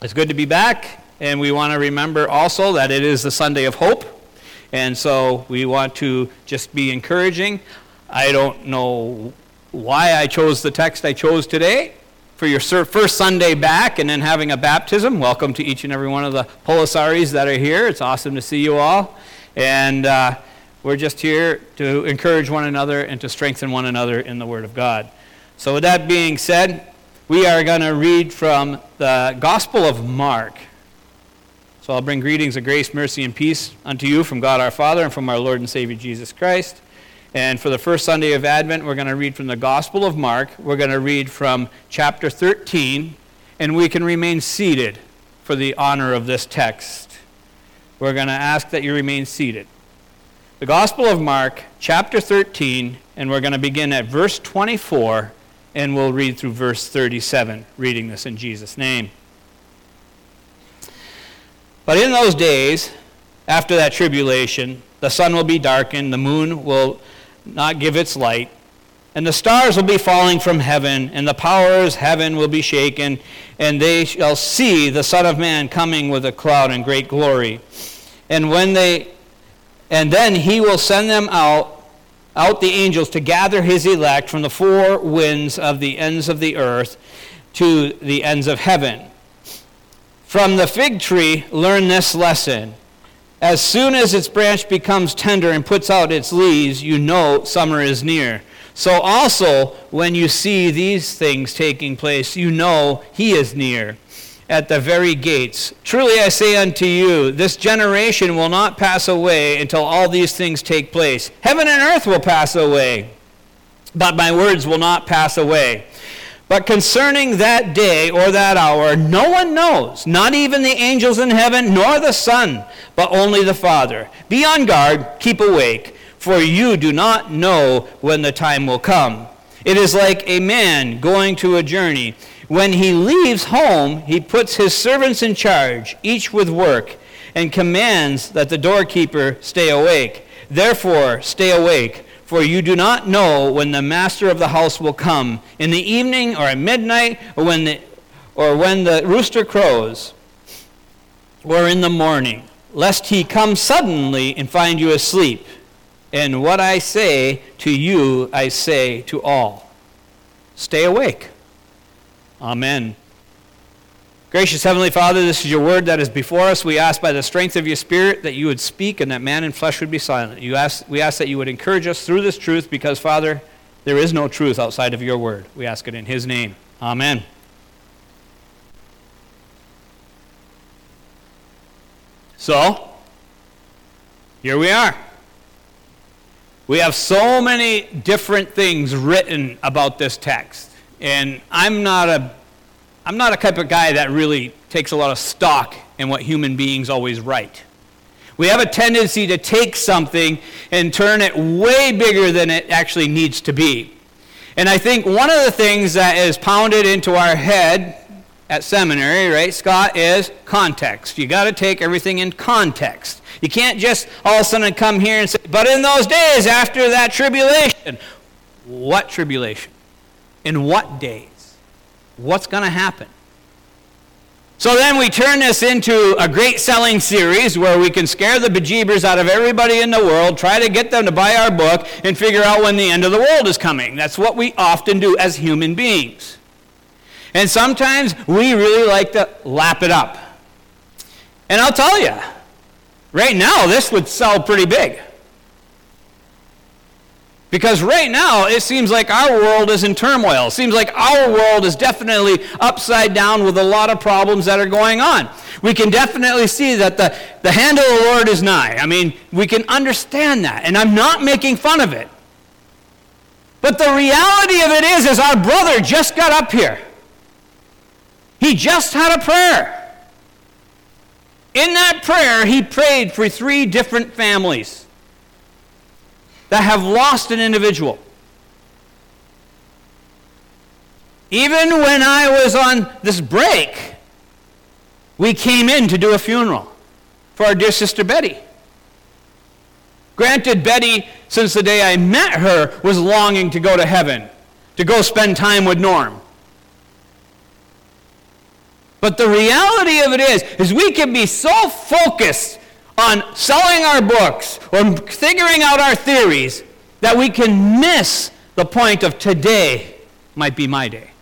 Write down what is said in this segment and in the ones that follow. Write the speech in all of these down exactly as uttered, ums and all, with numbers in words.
It's good to be back, and we want to remember also that it is the Sunday of Hope, and so we want to just be encouraging. I don't know why I chose the text I chose today for your first Sunday back and then having a baptism. Welcome to each and every one of the Polisaris that are here. It's awesome to see you all, and uh, we're just here to encourage one another and to strengthen one another in the Word of God. So with that being said, we are going to read from the Gospel of Mark. So I'll bring greetings of grace, mercy, and peace unto you from God our Father and from our Lord and Savior Jesus Christ. And for the first Sunday of Advent, we're going to read from the Gospel of Mark. We're going to read from chapter thirteen, and we can remain seated for the honor of this text. We're going to ask that you remain seated. The Gospel of Mark, chapter thirteen, and we're going to begin at verse twenty-four, and we'll read through verse thirty-seven, reading this in Jesus' name. But in those days, after that tribulation, the sun will be darkened, the moon will not give its light, and the stars will be falling from heaven, and the powers of heaven will be shaken, and they shall see the Son of Man coming with a cloud in great glory. And when they, and then he will send them out, out the angels to gather his elect from the four winds of the ends of the earth to the ends of heaven. From the fig tree, learn this lesson. As soon as its branch becomes tender and puts out its leaves, you know summer is near. So also, when you see these things taking place, you know he is near, at the very gates. Truly I say unto you, this generation will not pass away until all these things take place. Heaven and earth will pass away, but my words will not pass away. But concerning that day or that hour, no one knows, not even the angels in heaven, nor the Son, but only the Father. Be on guard, keep awake, for you do not know when the time will come. It is like a man going to a journey. When he leaves home, he puts his servants in charge, each with work, and commands that the doorkeeper stay awake. Therefore, stay awake, for you do not know when the master of the house will come, in the evening or at midnight, or when the, or when the rooster crows, or in the morning, lest he come suddenly and find you asleep. And what I say to you, I say to all. Stay awake. Amen. Gracious Heavenly Father, this is your word that is before us. We ask by the strength of your Spirit that you would speak and that man and flesh would be silent. You ask, we ask that you would encourage us through this truth because, Father, there is no truth outside of your word. We ask it in his name. Amen. So, here we are. We have so many different things written about this text. And I'm not a I'm not a type of guy that really takes a lot of stock in what human beings always write. We have a tendency to take something and turn it way bigger than it actually needs to be. And I think one of the things that is pounded into our head at seminary, right, Scott, is context. You got to take everything in context. You can't just all of a sudden come here and say, but in those days after that tribulation. What tribulation? In what days? What's going to happen? So then we turn this into a great selling series where we can scare the bejeebers out of everybody in the world, try to get them to buy our book, and figure out when the end of the world is coming. That's what we often do as human beings. And sometimes we really like to lap it up. And I'll tell you, right now this would sell pretty big. Because right now, it seems like our world is in turmoil. It seems like our world is definitely upside down with a lot of problems that are going on. We can definitely see that the, the hand of the Lord is nigh. I mean, we can understand that, and I'm not making fun of it. But the reality of it is, is our brother just got up here. He just had a prayer. In that prayer, he prayed for three different families that have lost an individual. Even when I was on this break, we came in to do a funeral for our dear sister Betty. Granted, Betty, since the day I met her, was longing to go to heaven, to go spend time with Norm. But the reality of it is, is we can be so focused on selling our books or figuring out our theories that we can miss the point of today might be my day.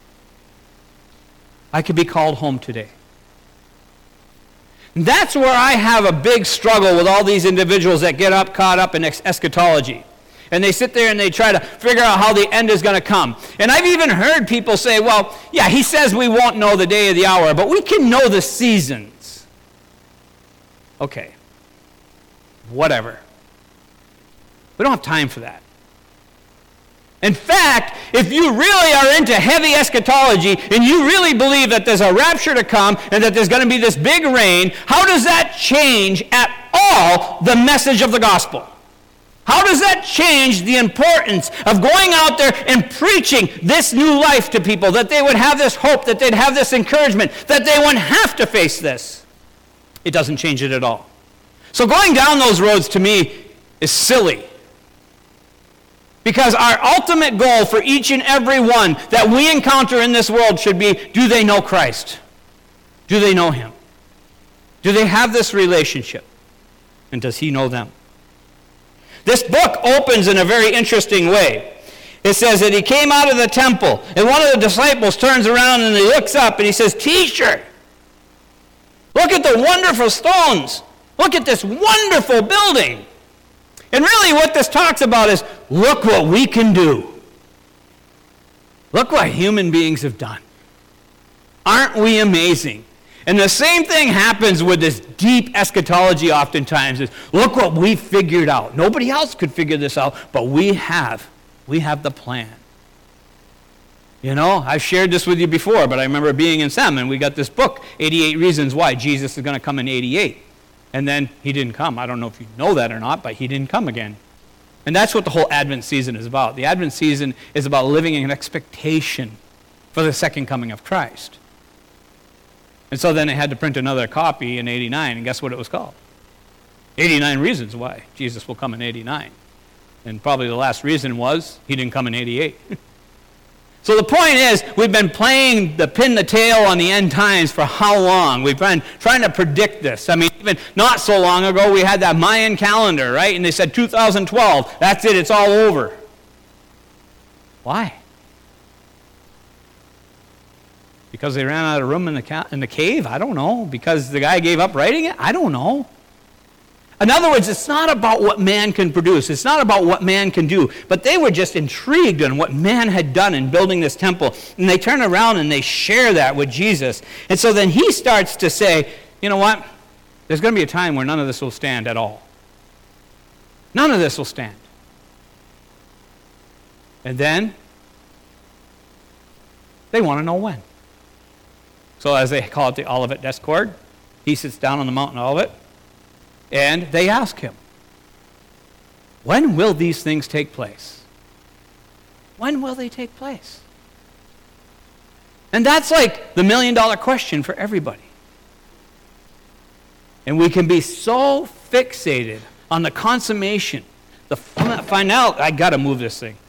I could be called home today. And that's where I have a big struggle with all these individuals that get up, caught up in eschatology. And they sit there and they try to figure out how the end is going to come. And I've even heard people say, well, yeah, he says we won't know the day or the hour, but we can know the seasons. Okay. Whatever. We don't have time for that. In fact, if you really are into heavy eschatology and you really believe that there's a rapture to come and that there's going to be this big reign, how does that change at all the message of the gospel? How does that change the importance of going out there and preaching this new life to people, that they would have this hope, that they'd have this encouragement, that they wouldn't have to face this? It doesn't change it at all. So going down those roads to me is silly. Because our ultimate goal for each and every one that we encounter in this world should be, do they know Christ? Do they know him? Do they have this relationship? And does he know them? This book opens in a very interesting way. It says that he came out of the temple, and one of the disciples turns around and he looks up and he says, "Teacher, look at the wonderful stones. Look at this wonderful building." And really what this talks about is, look what we can do. Look what human beings have done. Aren't we amazing? And the same thing happens with this deep eschatology oftentimes is, look what we figured out. Nobody else could figure this out, but we have. We have the plan. You know, I've shared this with you before, but I remember being in Sem, and we got this book, eighty-eight Reasons Why Jesus is going to come in eighty-eight. And then he didn't come. I don't know if you know that or not, but he didn't come again. And that's what the whole Advent season is about. The Advent season is about living in an expectation for the second coming of Christ. And so then they had to print another copy in eighty-nine, and guess what it was called? eighty-nine Reasons Why Jesus will come in eighty-nine. And probably the last reason was he didn't come in eighty-eight. So the point is, we've been playing the pin the tail on the end times for how long? We've been trying to predict this. I mean, even not so long ago, we had that Mayan calendar, right? And they said two thousand twelve, that's it, it's all over. Why? Because they ran out of room in the ca- in the cave? I don't know. Because the guy gave up writing it? I don't know. In other words, it's not about what man can produce. It's not about what man can do. But they were just intrigued in what man had done in building this temple. And they turn around and they share that with Jesus. And so then he starts to say, you know what? There's going to be a time where none of this will stand at all. None of this will stand. And then they want to know when. So as they call it the Olivet Discord, he sits down on the mountain Olivet. And they ask him, when will these things take place? When will they take place? And that's like the million dollar question for everybody. And we can be so fixated on the consummation, the final, I gotta move this thing.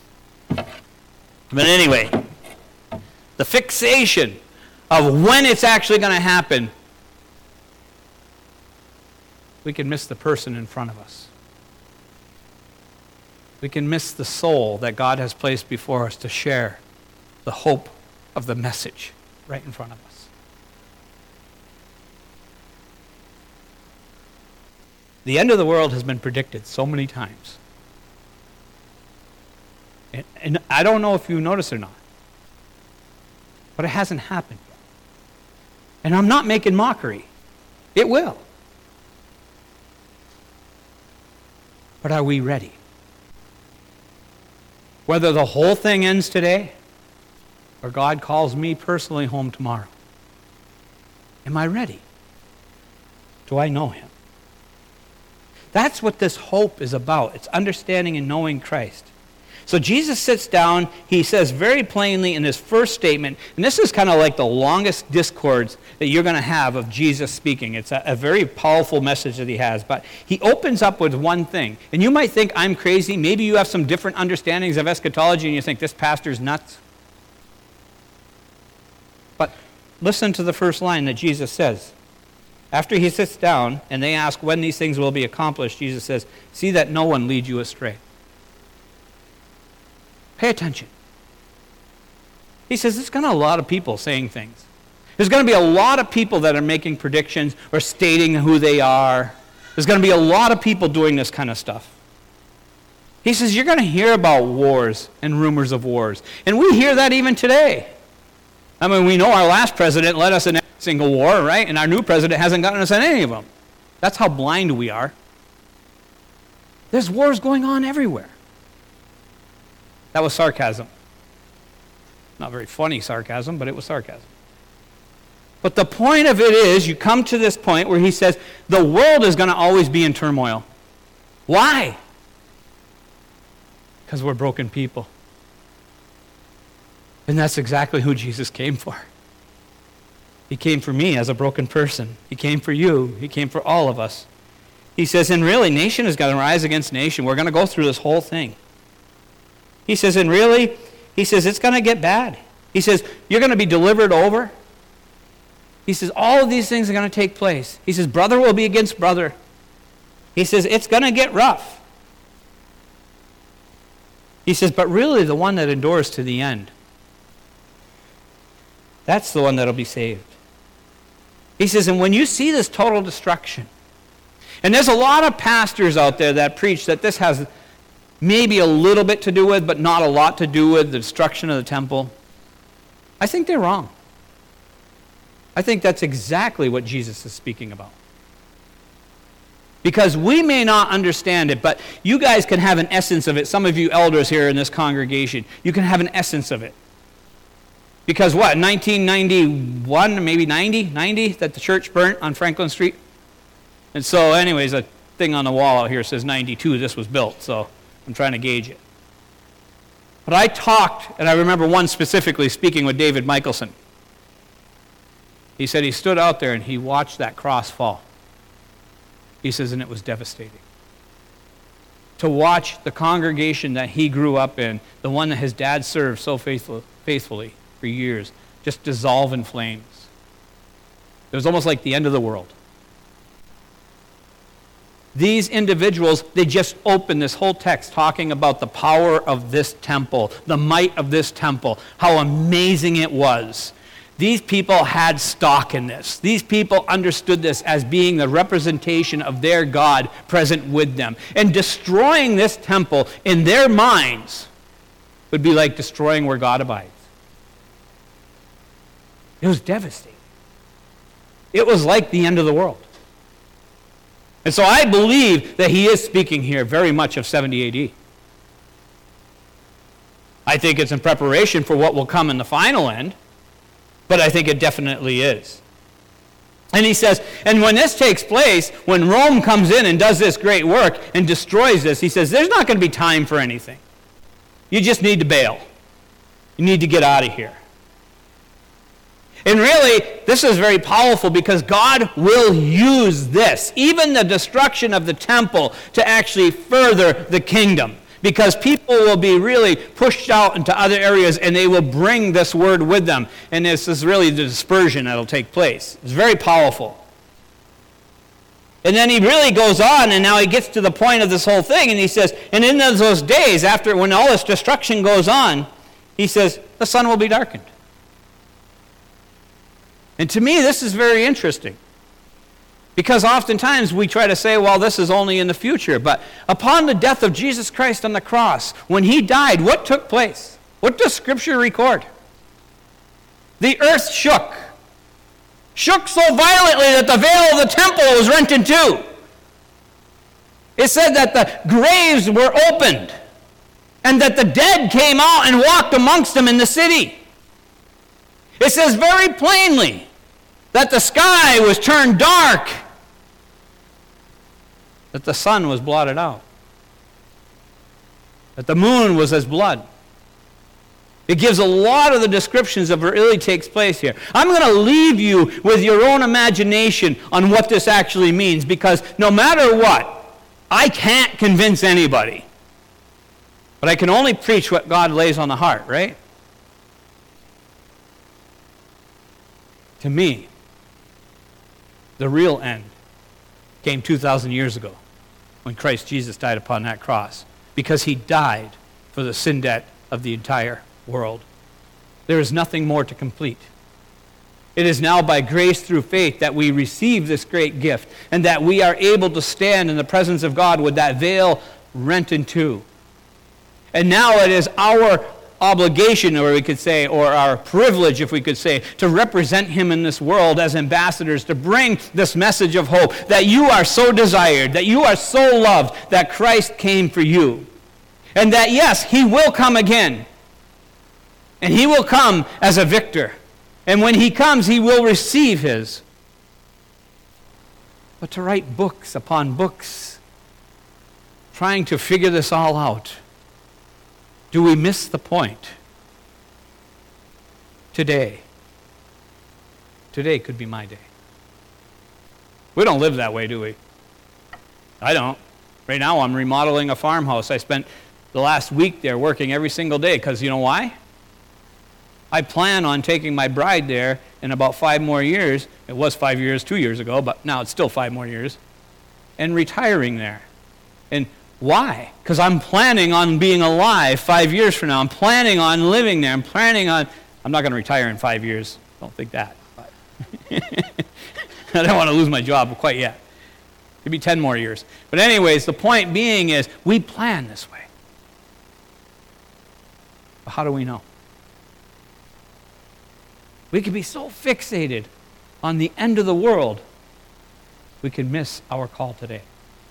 But anyway, the fixation of when it's actually going to happen, we can miss the person in front of us. We can miss the soul that God has placed before us to share the hope of the message right in front of us. The end of the world has been predicted so many times. And, and I don't know if you notice or not, but it hasn't happened yet. And I'm not making mockery. It will. But are we ready? Whether the whole thing ends today or God calls me personally home tomorrow, am I ready? Do I know him? That's what this hope is about. It's understanding and knowing Christ. So Jesus sits down, he says very plainly in his first statement, and this is kind of like the longest discourse that you're going to have of Jesus speaking. It's a, a very powerful message that he has, but he opens up with one thing. And you might think I'm crazy. Maybe you have some different understandings of eschatology and you think this pastor's nuts. But listen to the first line that Jesus says. After he sits down and they ask when these things will be accomplished, Jesus says, see that no one leads you astray. Pay attention. He says there's going to be a lot of people saying things. There's going to be a lot of people that are making predictions or stating who they are. There's going to be a lot of people doing this kind of stuff. He says you're going to hear about wars and rumors of wars. And we hear that even today. I mean, we know our last president led us in every single war, right? And our new president hasn't gotten us in any of them. That's how blind we are. There's wars going on everywhere. That was sarcasm. Not very funny sarcasm, but it was sarcasm. But the point of it is, you come to this point where he says, the world is going to always be in turmoil. Why? Because we're broken people. And that's exactly who Jesus came for. He came for me as a broken person. He came for you. He came for all of us. He says, and really, nation is going to rise against nation. We're going to go through this whole thing. He says, and really, he says, it's going to get bad. He says, you're going to be delivered over. He says, all of these things are going to take place. He says, brother will be against brother. He says, it's going to get rough. He says, but really the one that endures to the end, that's the one that'll be saved. He says, and when you see this total destruction, and there's a lot of pastors out there that preach that this has maybe a little bit to do with, but not a lot to do with the destruction of the temple, I think they're wrong. I think that's exactly what Jesus is speaking about. Because we may not understand it, but you guys can have an essence of it. Some of you elders here in this congregation, you can have an essence of it. Because what, nineteen ninety-one, maybe ninety, ninety, that the church burnt on Franklin Street? And so anyways, a thing on the wall out here says ninety-two, this was built, so I'm trying to gauge it. But I talked, and I remember one specifically speaking with David Michelson. He said he stood out there and he watched that cross fall. He says, and it was devastating. To watch the congregation that he grew up in, the one that his dad served so faithful, faithfully for years, just dissolve in flames. It was almost like the end of the world. These individuals, they just opened this whole text talking about the power of this temple, the might of this temple, how amazing it was. These people had stock in this. These people understood this as being the representation of their God present with them. And destroying this temple in their minds would be like destroying where God abides. It was devastating. It was like the end of the world. And so I believe that he is speaking here very much of seventy A D. I think it's in preparation for what will come in the final end. But I think it definitely is. And he says, and when this takes place, when Rome comes in and does this great work and destroys this, he says, there's not going to be time for anything. You just need to bail. You need to get out of here. And really, this is very powerful because God will use this, even the destruction of the temple, to actually further the kingdom. Because people will be really pushed out into other areas and they will bring this word with them. And this is really the dispersion that will take place. It's very powerful. And then he really goes on, and now he gets to the point of this whole thing, and he says, and in those days, after when all this destruction goes on, he says, the sun will be darkened. And to me, this is very interesting. Because oftentimes we try to say, well, this is only in the future. But upon the death of Jesus Christ on the cross, when he died, what took place? What does Scripture record? The earth shook. Shook so violently that the veil of the temple was rent in two. It said that the graves were opened and that the dead came out and walked amongst them in the city. It says very plainly that the sky was turned dark, that the sun was blotted out, that the moon was as blood. It gives a lot of the descriptions of what really takes place here. I'm going to leave you with your own imagination on what this actually means, because no matter what, I can't convince anybody. But I can only preach what God lays on the heart, right? To me, the real end came two thousand years ago when Christ Jesus died upon that cross, because he died for the sin debt of the entire world. There is nothing more to complete. It is now by grace through faith that we receive this great gift, and that we are able to stand in the presence of God with that veil rent in two. And now it is our obligation, or we could say, or our privilege, if we could say, to represent him in this world as ambassadors, to bring this message of hope, that you are so desired, that you are so loved, that Christ came for you. And that, yes, he will come again. And he will come as a victor. And when he comes, he will receive his. But to write books upon books, trying to figure this all out, do we miss the point? Today. Today could be my day. We don't live that way, do we? I don't. Right now I'm remodeling a farmhouse. I spent the last week there working every single day, because you know why? I plan on taking my bride there in about five more years. It was five years two years ago, but now it's still five more years. And retiring there. And why? Because I'm planning on being alive five years from now. I'm planning on living there. I'm planning on... I'm not going to retire in five years. Don't think that. But I don't want to lose my job quite yet. Could be ten more years. But anyways, the point being is we plan this way. But how do we know? We could be so fixated on the end of the world, we could miss our call today.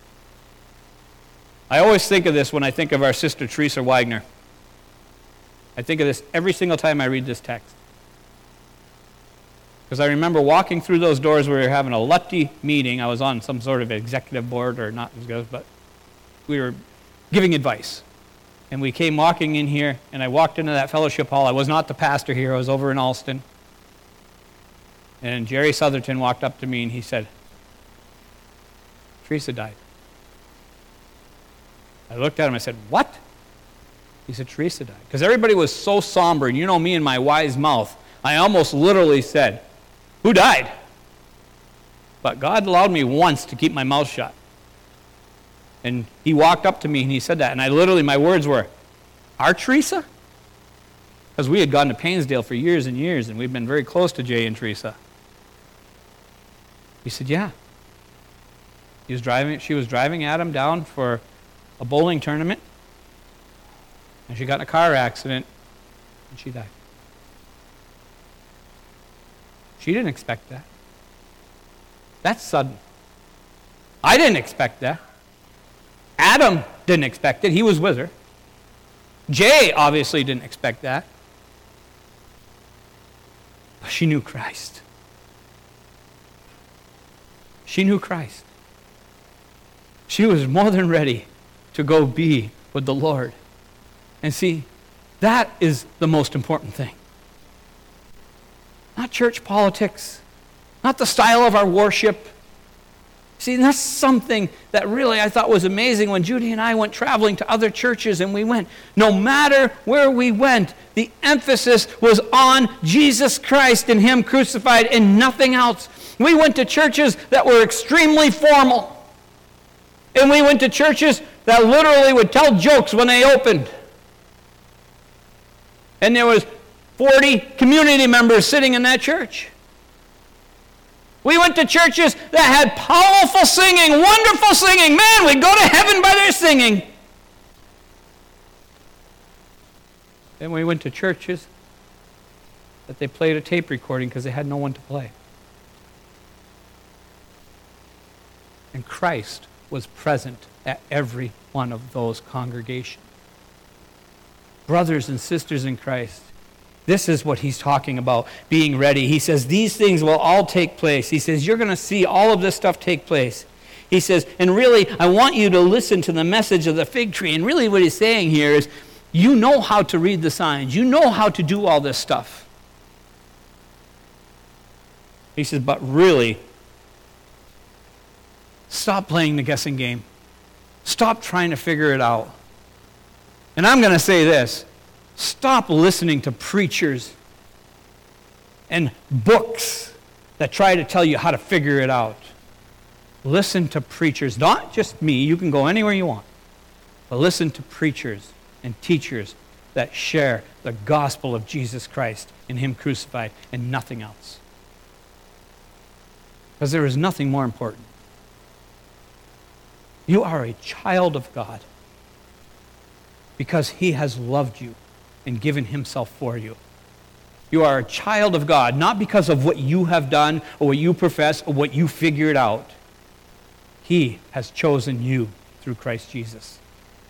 I always think of this when I think of our sister Teresa Wagner. I think of this every single time I read this text. Because I remember walking through those doors where we were having a Lutty meeting. I was on some sort of executive board, or not, but we were giving advice. And we came walking in here, and I walked into that fellowship hall. I was not the pastor here. I was over in Alston. And Jerry Southerton walked up to me, and he said, Teresa died. I looked at him, I said, what? He said, Teresa died. Because everybody was so somber, and you know me and my wise mouth, I almost literally said, who died? But God allowed me once to keep my mouth shut. And he walked up to me and he said that, and I literally, my words were, our Teresa? Because we had gone to Painsdale for years and years, and we've been very close to Jay and Teresa. He said, yeah. He was driving, she was driving Adam down for a bowling tournament, and she got in a car accident, and she died. She didn't expect that. That's sudden. I didn't expect that. Adam didn't expect it. He was with her. Jay obviously didn't expect that. But she knew Christ. She knew Christ. She was more than ready to go be with the Lord. And see, that is the most important thing. Not church politics, not the style of our worship. See, that's something that really I thought was amazing when Judy and I went traveling to other churches, and we went, no matter where we went, the emphasis was on Jesus Christ and Him crucified and nothing else. We went to churches that were extremely formal. And we went to churches that literally would tell jokes when they opened. And there was forty community members sitting in that church. We went to churches that had powerful singing, wonderful singing. Man, we'd go to heaven by their singing. Then we went to churches that they played a tape recording because they had no one to play. And Christ was present at every one of those congregations. Brothers and sisters in Christ, this is what he's talking about, being ready. He says these things will all take place. He says you're going to see all of this stuff take place. He says, and really, I want you to listen to the message of the fig tree. And really what he's saying here is, you know how to read the signs. You know how to do all this stuff. He says, but really, stop playing the guessing game. Stop trying to figure it out. And I'm going to say this. Stop listening to preachers and books that try to tell you how to figure it out. Listen to preachers, not just me, you can go anywhere you want, but listen to preachers and teachers that share the gospel of Jesus Christ and Him crucified and nothing else. Because there is nothing more important. You are a child of God because He has loved you and given Himself for you. You are a child of God, not because of what you have done or what you profess or what you figured out. He has chosen you through Christ Jesus.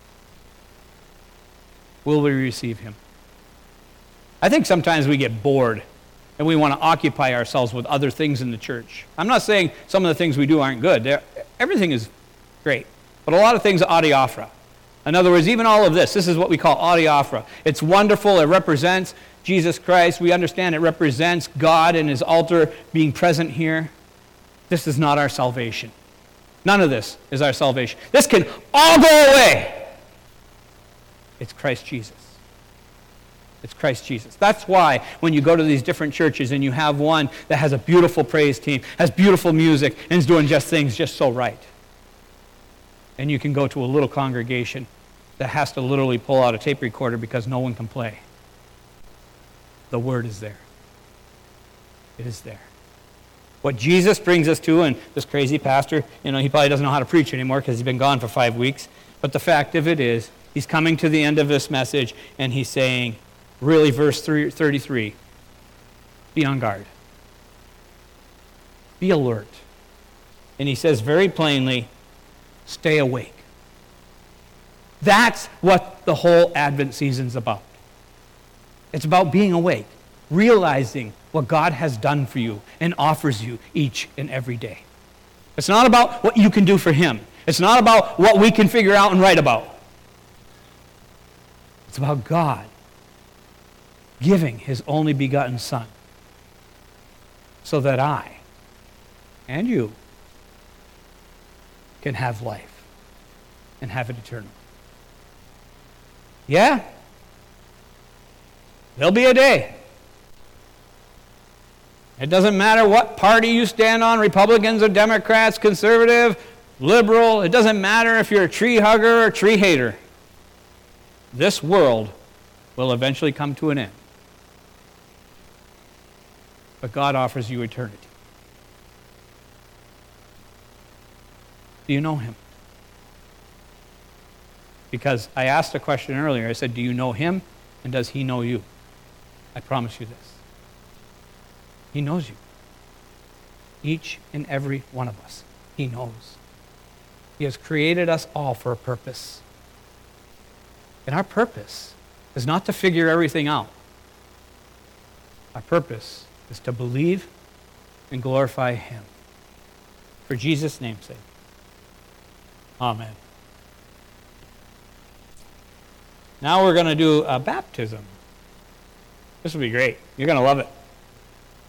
Will we receive Him? I think sometimes we get bored and we want to occupy ourselves with other things in the church. I'm not saying some of the things we do aren't good. They're, everything is great. But a lot of things are adiaphora. In other words, even all of this, this is what we call adiaphora. It's wonderful. It represents Jesus Christ. We understand it represents God and His altar being present here. This is not our salvation. None of this is our salvation. This can all go away. It's Christ Jesus. It's Christ Jesus. That's why when you go to these different churches and you have one that has a beautiful praise team, has beautiful music, and is doing just things just so right. And you can go to a little congregation that has to literally pull out a tape recorder because no one can play. The Word is there. It is there. What Jesus brings us to, and this crazy pastor, you know, he probably doesn't know how to preach anymore because he's been gone for five weeks. But the fact of it is, he's coming to the end of this message and he's saying, really, verse thirty-three, be on guard. Be alert. And he says very plainly, stay awake. That's what the whole Advent season's about. It's about being awake, realizing what God has done for you and offers you each and every day. It's not about what you can do for Him. It's not about what we can figure out and write about. It's about God giving His only begotten Son so that I and you can have life and have it eternal. Yeah, there'll be a day. It doesn't matter what party you stand on, Republicans or Democrats, conservative, liberal. It doesn't matter if you're a tree hugger or a tree hater. This world will eventually come to an end. But God offers you eternity. Do you know Him? Because I asked a question earlier. I said, do you know Him and does He know you? I promise you this. He knows you. Each and every one of us. He knows. He has created us all for a purpose. And our purpose is not to figure everything out. Our purpose is to believe and glorify Him. For Jesus' name's sake. Amen. Now we're going to do a baptism. This will be great. You're going to love it.